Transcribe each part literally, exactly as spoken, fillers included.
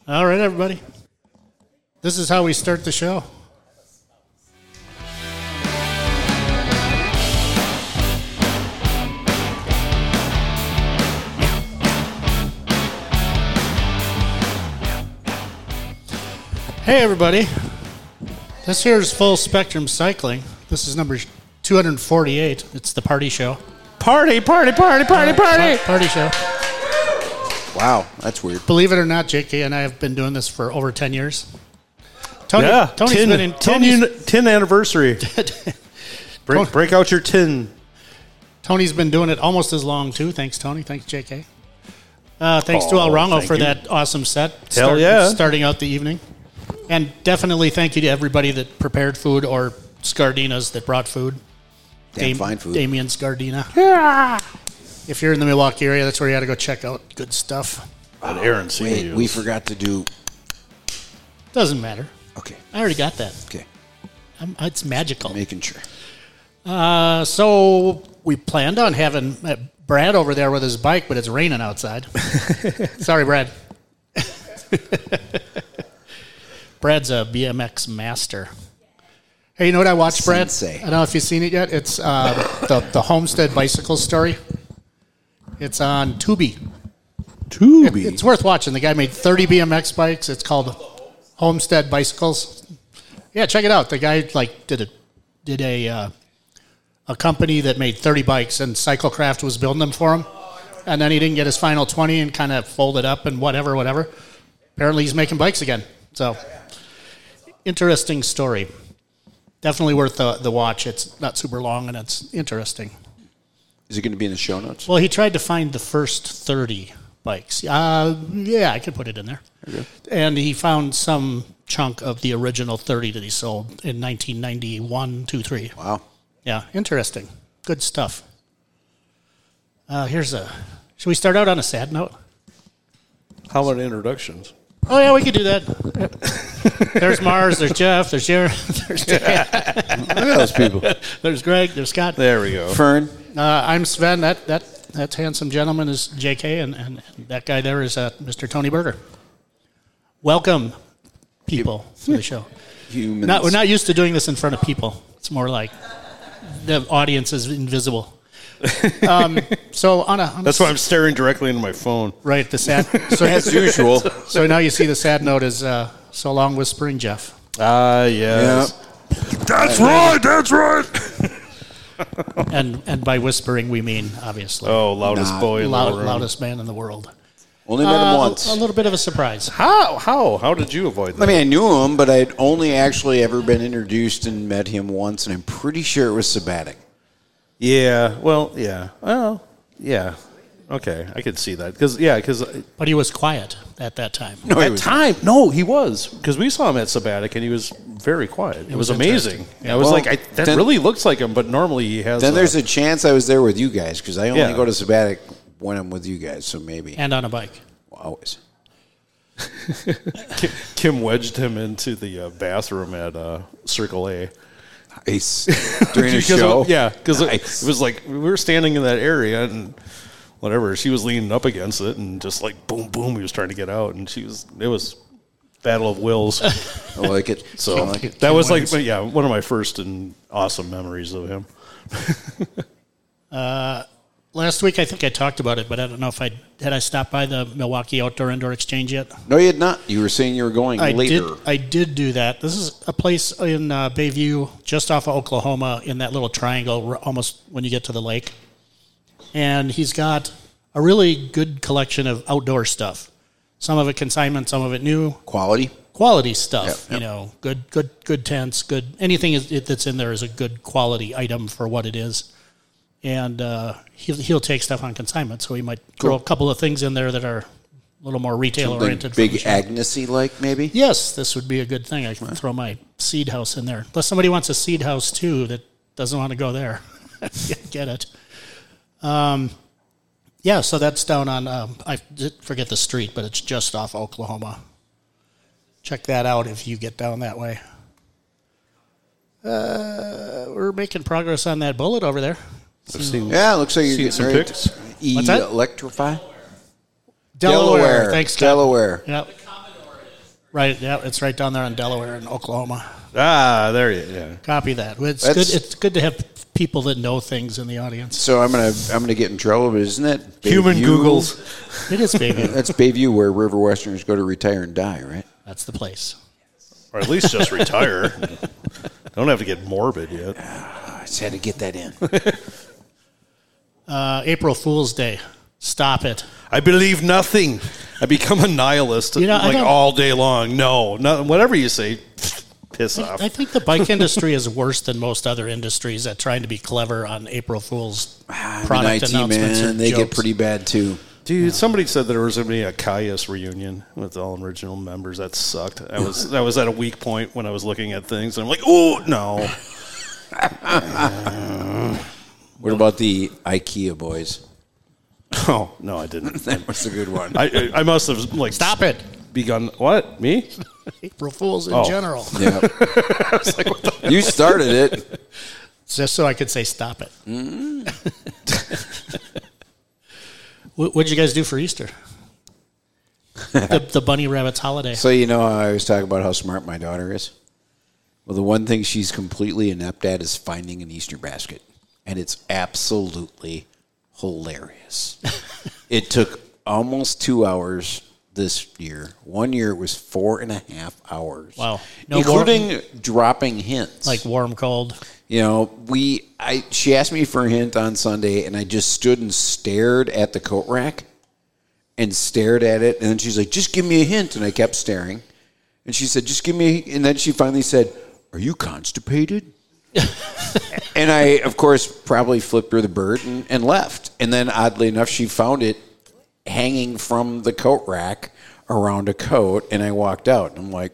All right, everybody. This is how we start the show. Hey, everybody. This here is Full Spectrum Cycling. This is number two hundred forty-eight. It's the party show. Party, party, party, party, party. Party show. Wow, that's weird. Believe it or not, J K and I have been doing this for over ten years. Tony, yeah, Tony's tin, been in tin, Tony's, uni- tin anniversary. break, break out your tin. Tony's been doing it almost as long, too. Thanks, Tony. Thanks, J K. Uh, thanks Oh, to El Rango thank for you. that awesome set. Hell start- yeah. Starting out the evening. And definitely thank you to everybody that prepared food or Scardinas that brought food. Damn fine food. Damien Scardina. Yeah. If you're in the Milwaukee area, that's where you got to go check out good stuff. That Aaron C. Wait, we forgot to do... Doesn't matter. Okay, I already got that. okay. I'm, it's magical. Making sure. Uh, so we planned on having uh, Brad over there with his bike, but it's raining outside. Sorry, Brad. Brad's a B M X master. Hey, you know what I watched, Brad? Sensei. I don't know if you've seen it yet. It's uh, the, the Homestead Bicycle story. It's on Tubi. Tubi. It's worth watching. The guy made thirty B M X bikes. It's called Homestead Bicycles. Yeah, check it out. The guy like did a did a uh, a company that made thirty bikes, and Cyclecraft was building them for him. And then he didn't get his final twenty and kind of folded up and whatever, whatever. Apparently, he's making bikes again. So, interesting story. Definitely worth the the watch. It's not super long and it's interesting. Is it going to be in the show notes? Well, he tried to find the first thirty bikes. Uh, yeah, I could put it in there. Okay. And he found some chunk of the original thirty that he sold in nineteen ninety-one, two, three. Wow. Yeah, interesting. Good stuff. Uh, here's a... Should we start out on a sad note? How about introductions? Oh, yeah, we could do that. There's Mars, there's Jeff, there's Jared, there's Dan, Look at those people. there's Greg, there's Scott. There we go. Fern. Uh, I'm Sven. That that that handsome gentleman is J K, and, and that guy there is uh, Mister Tony Berger. Welcome, people, to the show. Humans. Not, we're not used to doing this in front of people. It's more like the audience is invisible. Um, so on a, on a That's why I'm staring directly into my phone. right the sad. So As usual. so now you see the sad note is uh, so long whispering Jeff. Ah, yes. Yeah. That's right. That's right. And and by whispering we mean obviously Oh, loudest Not boy in loud, the room. loudest man in the world. Only met him Uh, once. A, a little bit of a surprise. How? How? How did you avoid that? I mean, I knew him, but I'd only actually ever been introduced and met him once, and I'm pretty sure it was Sabbatic. Yeah. Well, yeah. Well, yeah. Okay, I could see that because yeah, because But he was quiet at that time. No, he at was time, no, he was because we saw him at Sabbatic and he was very quiet. It, was, was amazing. interesting. I was Well, like, I, that then- really looks like him, but normally he has. Then a- there's a chance I was there with you guys, because I only Yeah. go to Sabbatic when I'm with you guys, so maybe. And on a bike. Always. Kim, Kim wedged him into the uh, bathroom at uh, Circle A. Nice. During a Because it- show? yeah, because Nice. it, it was like we were standing in that area and whatever. She was leaning up against it and just like boom, boom. He was trying to get out, and she was. It was battle of wills. I like it. So I like it. that was like, wins. but yeah, one of my first and awesome memories of him. Last week, I think I talked about it, but I don't know if I had I stopped by the Milwaukee Outdoor Indoor Exchange yet. No, you had not. You were saying you were going I later. did. I did do that. This is a place in uh, Bayview, just off of Oklahoma, in that little triangle, r- almost when you get to the lake. And he's got a really good collection of outdoor stuff. Some of it consignment, some of it new. Quality? Quality stuff, Yep, you yep. know, good, good, good tents, good. Anything is, it, that's in there is a good quality item for what it is. And uh, he'll, he'll take stuff on consignment, so he might throw a couple of things in there that are a little more retail Something oriented. big Agnes-y like, maybe? Yes, this would be a good thing. I can throw my seed house in there. Unless somebody wants a seed house too that doesn't want to go there. Get it. Um, yeah, so that's down on, um, I did forget the street, but it's just off Oklahoma. Check that out if you get down that way. Uh, we're making progress on that bullet over there. I've seen, Yeah, it looks like you're seen getting some ready pics. to What's that? electrify. Delaware. Thanks, Scott. Delaware. Yep. Right, yeah, it's right down there in Delaware and Oklahoma. Ah, there you yeah. Copy that. It's That's- good. It's good to have people that know things in the audience. So I'm gonna I'm gonna get in trouble, but isn't that Human Bayview? Googles. It is, baby. That's Bayview, where River Westerners go to retire and die, right? That's the place. Or at least just retire. Don't have to get morbid yet. I just had to get that in. Uh, April Fool's Day. Stop it. I believe nothing. I become a nihilist You know, I like don't- all day long. No, no, whatever you say, piss I, off. I think the bike industry is worse than most other industries at trying to be clever on April Fool's I mean, product I T, announcements. man, and they jokes. get pretty bad too. Dude, somebody said that there was going to be a Caius reunion with all original members. That sucked. I was that was at a weak point when I was looking at things, and I'm like, oh no. What about the IKEA boys? Oh no, I didn't. That was a good one. I I must have like Stop it. begun what me? April Fools in Oh. general. Yeah. You started it. Just so I could say stop it. Mm. what what'd you guys do for Easter? the, the bunny rabbit's holiday. So you know, I always talk about how smart my daughter is. Well, the one thing she's completely inept at is finding an Easter basket, and it's absolutely hilarious. It took almost two hours this year. One year it was four and a half hours. Wow. No including dropping hints. Like warm, cold. You know, we I she asked me for a hint on Sunday, and I just stood and stared at the coat rack and stared at it, and then she's like, "Just give me a hint," and I kept staring, and she said, "Just give me," and then she finally said, "Are you constipated?" And I, of course, probably flipped her the bird and, and left. And then, oddly enough, she found it hanging from the coat rack around a coat, and I walked out. And I'm like,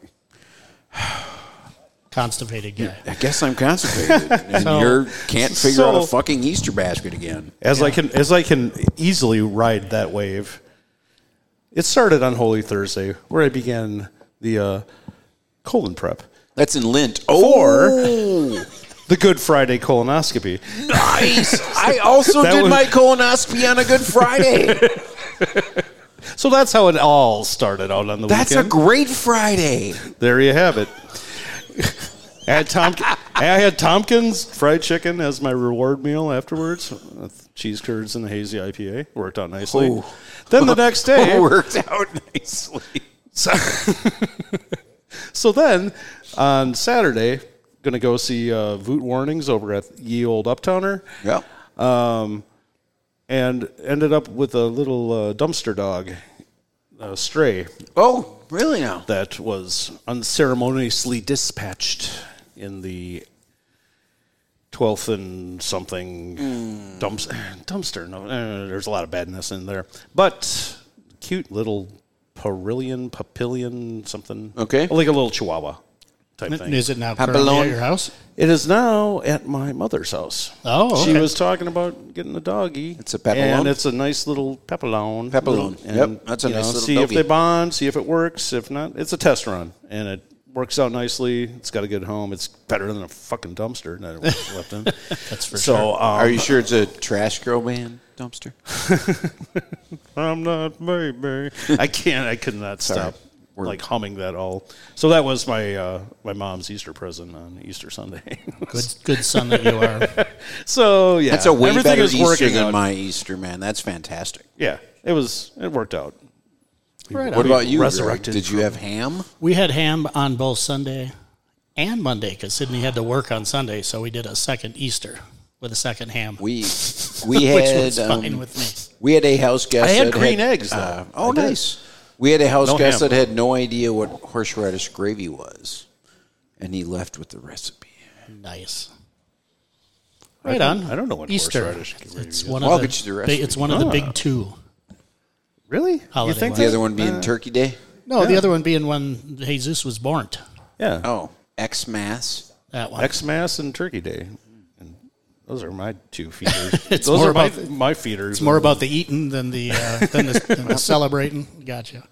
Constipated guy. I guess I'm constipated, and So- you can't figure out a so- fucking Easter basket again. As I can as I can easily ride that wave. It started on Holy Thursday, where I began the uh, colon prep That's in Lent. for Oh, the Good Friday colonoscopy. nice! I also That did was- my colonoscopy on a Good Friday. So that's how it all started out on the That's a weekend. great Friday. There you have it. I had Tom. I had Tompkins fried chicken as my reward meal afterwards. With cheese curds and the hazy I P A worked out nicely. Oh. Then the next day, Worked out nicely. so, so then on Saturday, gonna go see uh, Voot Warnings over at Ye Old Uptowner. Yep. Um, and ended up with a little uh, dumpster dog, a stray, Oh, really now? that was unceremoniously dispatched in the twelfth and something Mm. dumps, dumpster. No, eh, there's a lot of badness in there. But cute little Parillion, Papillion, something. Okay. Like a little Chihuahua type thing. Is it now Papillon? currently at your house? It is now at my mother's house. Oh, okay. She was talking about getting a doggy. It's a Papillon? And it's a nice little Papillon. Papillon. And, Yep, that's a you nice know, little see doggy. if they bond, see if it works. If not, it's a test run. And it works out nicely. It's got a good home. It's better than a fucking dumpster that it was left in. That's for so, sure. um, Are you sure it's a trash girl band dumpster? I'm not baby. I can't. I could not Sorry. stop We're- like humming that all. So that was my uh, my mom's Easter present on Easter Sunday. Good, good son that you are. So yeah, That's a way everything better is Easter working than out. my Easter, man. That's fantastic. Yeah, it was. It worked out. Right What on. about you, Greg? resurrected Did you have ham? We had ham on both Sunday and Monday because Sydney had to work on Sunday, so we did a second Easter with a second ham, We we which had was um, fine with me. we had a house guest. I had that green eggs, though. uh, oh, I did. nice. We had a house No guest ham. that had no idea what horseradish gravy was, and he left with the recipe. Nice. I Right don't- on. I don't know what Easter. horseradish gravy It's is. one Well, I'll of the, get you the big- recipe. It's one of the Ah. big two. Really? Holiday you think ones. The that? other one being Uh, Turkey Day. No, the other one being when Jesus was born. Yeah. Oh, Xmas. That one. Xmas and Turkey Day. And those are my two feeders. It's those more are my, about- my feeders. It's more about the eating than the uh, than, the, than the celebrating. Gotcha.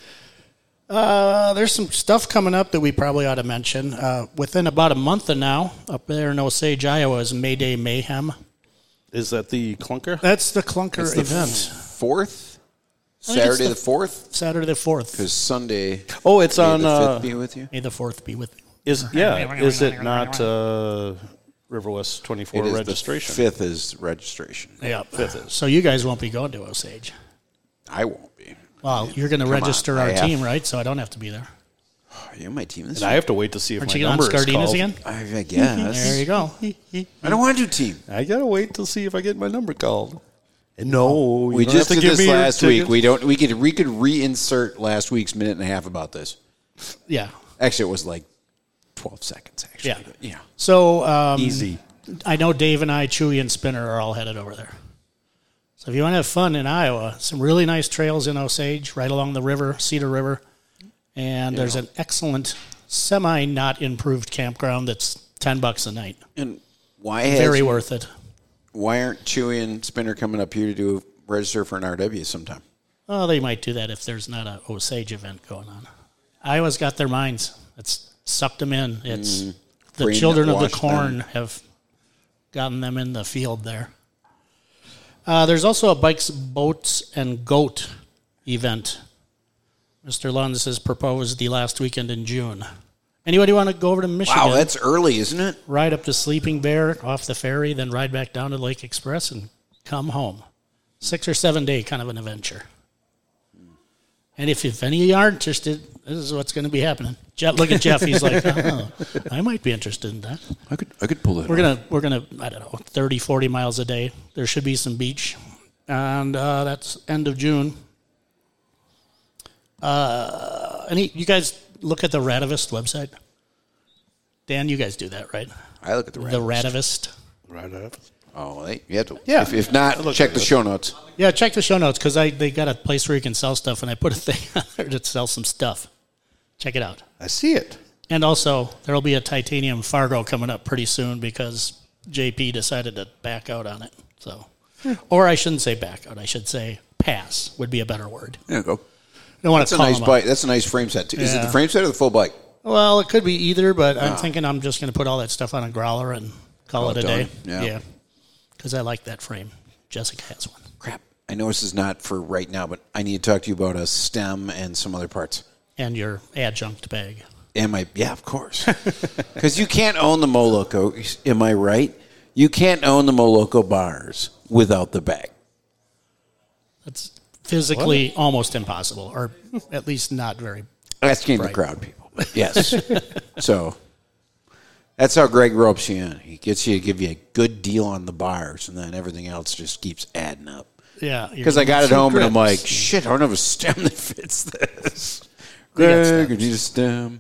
Uh, there's some stuff coming up that we probably ought to mention. Uh, within about a month and now, up there in Osage, Iowa, is May Day Mayhem. Is that the clunker? That's the clunker It's the event. fourth Saturday the fourth? Saturday the fourth. Because Sunday. Oh, it's May on. the Uh, fifth be with you? May the fourth be with you. is yeah? Is it not uh, River West twenty-four It is registration? The fifth is registration. Yeah. Fifth is. So you guys won't be going to Osage. I won't be. Well, you're going to Come on, register I our have- team, right? So I don't have to be there. Are you on my team this And I have to wait to see if Aren't my you on number is Scardinas called. again? I, I guess. There you go. I don't want to do team. I gotta wait to see if I get my number called. And no, you We don't just have to did give this me your last week. ticket. We don't. We could. We could reinsert last week's minute and a half about this. Yeah. Actually, it was like twelve seconds. Actually, Yeah. But yeah. So um, Easy. I know Dave and I, Chewy and Spinner, are all headed over there. So if you want to have fun in Iowa, some really nice trails in Osage, right along the river, Cedar River, and there's an excellent semi not improved campground that's ten bucks a night. And why has, Very worth it. why aren't Chewy and Spinner coming up here to do register for an R W sometime? Oh, they might do that if there's not a Osage event going on. Iowa's got their minds. It's sucked them in. It's Mm, the brain children of the washed corn them. have gotten them in the field there. Uh, there's also a bikes, boats, and goat event. Mister Lunds has proposed the last weekend in June. Anybody want to go over to Michigan? Wow, that's early, isn't it? Ride up to Sleeping Bear off the ferry, then ride back down to Lake Express and come home. Six or seven day kind of an adventure. And if, if any of you are interested, this is what's going to be happening. Jeff, look at Jeff. He's like, oh, I might be interested in that. I could. I could pull that. We're gonna we're gonna I don't know thirty, forty miles a day. There should be some beach, and uh, that's end of June. Uh, any you guys look at the Radavist website? Dan, you guys do that, right? I look at the The Radavist. Radavist. Right up. Oh, they, you have to. Yeah. If, if not, look check at the it. show notes. Yeah, check the show notes because I they got a place where you can sell stuff, and I put a thing on there to sell some stuff. Check it out. I see it. And also, there will be a titanium Fargo coming up pretty soon because J P decided to back out on it. So, or I shouldn't say back out. I should say pass would be a better word. There you go. I don't want That's to a call nice him bike. out. That's a nice frame set. Too. Is it Yeah. the frame set or the full bike? Well, it could be either, but I'm thinking I'm just going to put all that stuff on a growler and call, Call it a it day. done. Yeah. Because I like that frame. Jessica has one. Crap. I know this is not for right now, but I need to talk to you about a stem and some other parts. And your adjunct bag. Am I? Yeah, of course. Because you can't own the Moloco. Am I right? You can't own the Moloco bars without the bag. That's physically almost impossible, or at least not very. Asking the Right. crowd, people. Yes. So that's how Greg ropes you in. He gets you to give you a good deal on the bars, and then everything else just keeps adding up. Yeah. Because I got it home, and I'm like, shit, I don't have a stem that fits this. They got Greg, I stems. need a stem.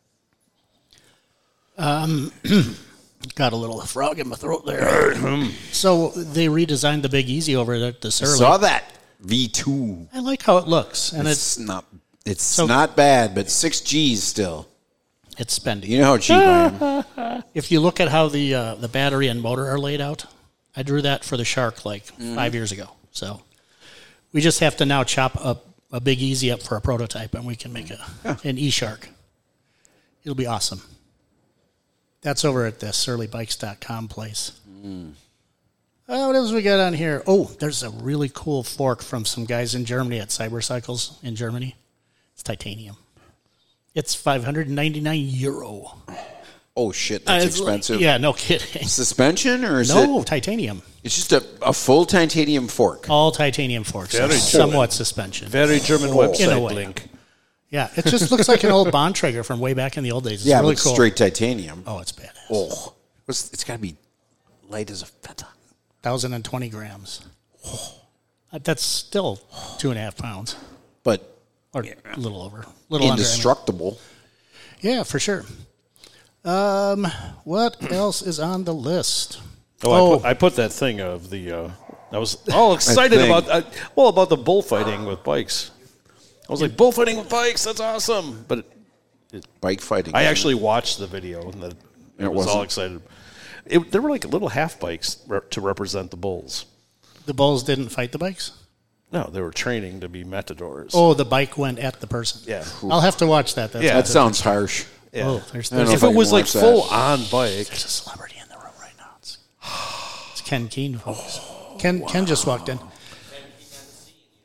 Got a little frog in my throat there. So they redesigned the Big Easy over at the Surly. Saw that. V two. I like how it looks, and It's it's not It's So- not bad, but six G's still. it's spendy. You know how cheap I am. If you look at how the uh, the battery and motor are laid out, I drew that for the Shark like five years ago. So we just have to now chop up a Big Easy up for a prototype, and we can make a an E Shark. It'll be awesome. That's over at the surly bikes dot com place. Mm. Oh, what else we got on here? Oh, there's a really cool fork from some guys in Germany at Cybercycles in Germany. It's titanium. It's five hundred ninety-nine euro. Oh shit, Uh, that's it's like- expensive. yeah, no kidding. Suspension or is No, it? titanium. It's just a, a full titanium fork. All titanium forks. Very somewhat suspension. Very German In a website way. link. Yeah, it just looks like an old Bontrager from way back in the old days. It's yeah, really but cool. straight titanium. Oh, it's badass. Oh, it's, it's got to be light as a feather. one thousand twenty grams. Uh, That's still two and a half pounds. But Or a little over. little under. I mean. indestructible. Yeah, for sure. Um, what else is on the list? Oh, Oh. I, put, I put that thing of the. Uh, I was all excited thing. about. Uh, well, about the bullfighting with bikes. I was like, bullfighting with bikes. That's awesome. But it, Bike fighting. I actually watched the video and the, I It was all wasn't? excited. It, there were like little half bikes re- to represent the bulls. The bulls didn't fight the bikes? No, they were training to be matadors. Oh, the bike went at the person. Yeah. I'll have to watch that. That's Yeah. That sounds harsh. Yeah. Oh, there's, I don't there's, know If if I it can was like watch that. full on bike, there's a celebrity in the room right now. It's, it's Ken Keene, folks. Ken, Ken just walked in.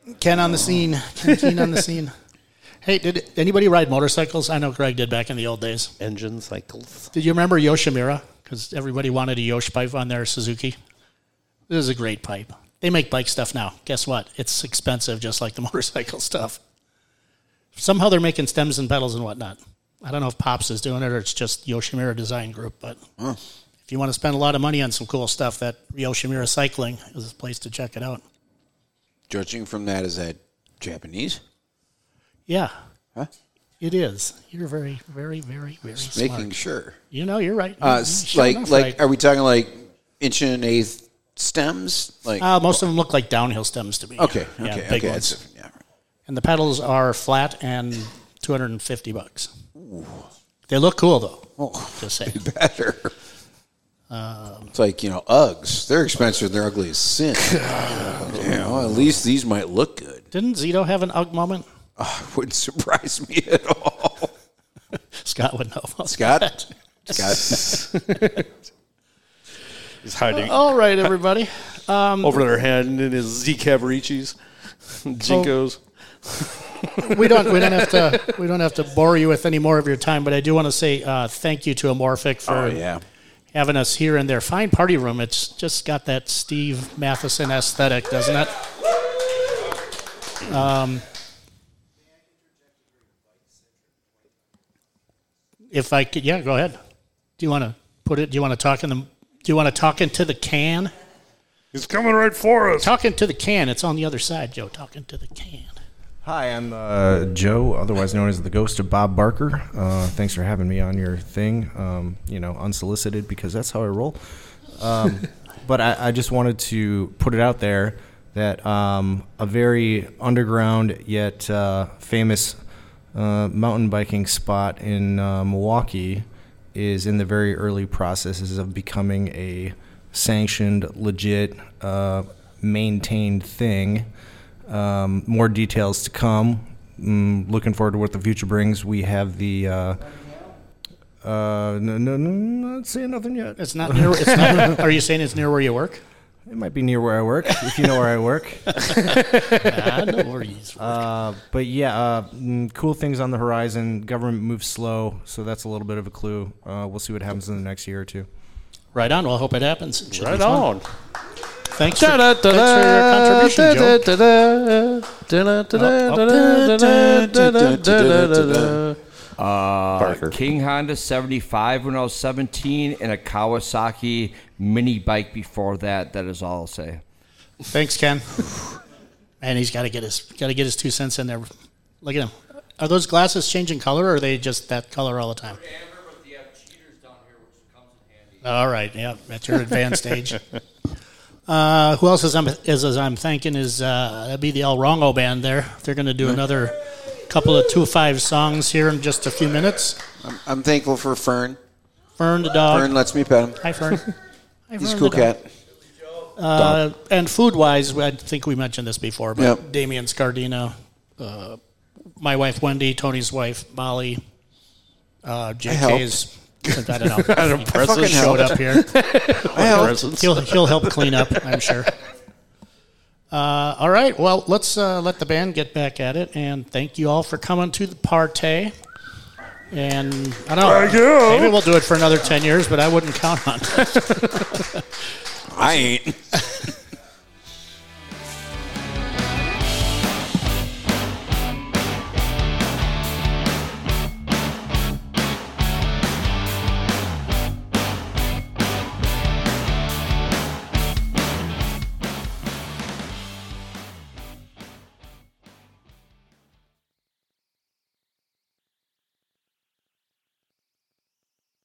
Ken on the scene. Ken Keen on the scene. Hey, did anybody ride motorcycles? I know Greg did back in the old days. Engine cycles. Did you remember Yoshimura? Because everybody wanted a Yosh pipe on their Suzuki. This is a great pipe. They make bike stuff now. Guess what? It's expensive, just like the motorcycle stuff. Somehow they're making stems and pedals and whatnot. I don't know if Pops is doing it or it's just Yoshimura Design Group, but huh. if you want to spend a lot of money on some cool stuff, that Yoshimura Cycling is a place to check it out. Judging from that, is that Japanese? Yeah. Huh? It is. You're very, very, very, very Just smart. making sure. You know, you're right. Uh, You're like, enough like, right. are we talking like inch and an eighth stems? Like, Uh, most of them look like downhill stems to me. okay, okay, yeah, okay. big That's ones. different. Yeah. And the pedals are flat and two hundred fifty bucks. Ooh. They look cool though. Oh, just saying. Better. Um, it's like, you know, Uggs. They're expensive. They're ugly as sin. Damn. Well, at least these might look good. Didn't Zito have an Ugg moment? Oh, it wouldn't surprise me at all. Scott would know. Scott? Scott? He's hiding. All right, everybody. Um, Over their head in his Z Cavaricis, Jinkos. Oh, we don't. We don't have to. We don't have to bore you with any more of your time. But I do want to say uh, thank you to Amorphic for oh, yeah. having us here in their fine party room. It's just got that Steve Matheson aesthetic, doesn't it? Um, if I could, yeah, go ahead. Do you want to put it? Do you want to talk in the? Do you want to talk into the can? He's coming right for us. Talking to the can. It's on the other side, Joe. Talking to the can. Hi, I'm uh, Joe, otherwise known as the Ghost of Bob Barker. Uh, thanks for having me on your thing. Um, you know, unsolicited because that's how I roll. Um, but I, I just wanted to put it out there that um, a very underground yet uh, famous uh, mountain biking spot in uh, Milwaukee is in the very early processes of becoming a sanctioned, legit, uh, maintained thing. Um, more details to come. Mm, looking forward to what the future brings. We have the. Uh, uh, no, no, no, not saying nothing yet. It's not near. It's not. Are you saying it's near where you work? It might be near where I work, if you know where I work. I know where you work. Uh, but yeah, uh, mm, cool things on the horizon. Government moves slow, so that's a little bit of a clue. Uh, we'll see what happens in the next year or two. Right on. Well, I hope it happens. It right on. Thanks for, thanks for your contribution, Joe. Uh, King Honda seventy-five when I was seventeen, and a Kawasaki mini bike before that. That is all I'll say. Thanks, Ken. And he's got to get his got to get his two cents in there. Look at him. Are those glasses changing color, or are they just that color all the time? All right, yeah, at your advanced age. Uh, who else is I'm, is, is I'm thanking is uh, that'd be the El Rongo band there. They're going to do another couple of two five songs here in just a few minutes. I'm, I'm thankful for Fern. Fern the dog. Fern lets me pet him. Hi, Fern. Hi, He's a Fern cool the dog. cat. Uh, and food-wise, I think we mentioned this before, but Yep. Damian Scardina, uh, my wife Wendy, Tony's wife Molly, uh, J K's. I don't know. I don't He press fucking it. showed up here. I helped. He'll he'll help clean up, I'm sure. Uh, all right, well, let's uh, let the band get back at it, and thank you all for coming to the party. And I don't know, Thank you. maybe we'll do it for another ten years, but I wouldn't count on it. I ain't.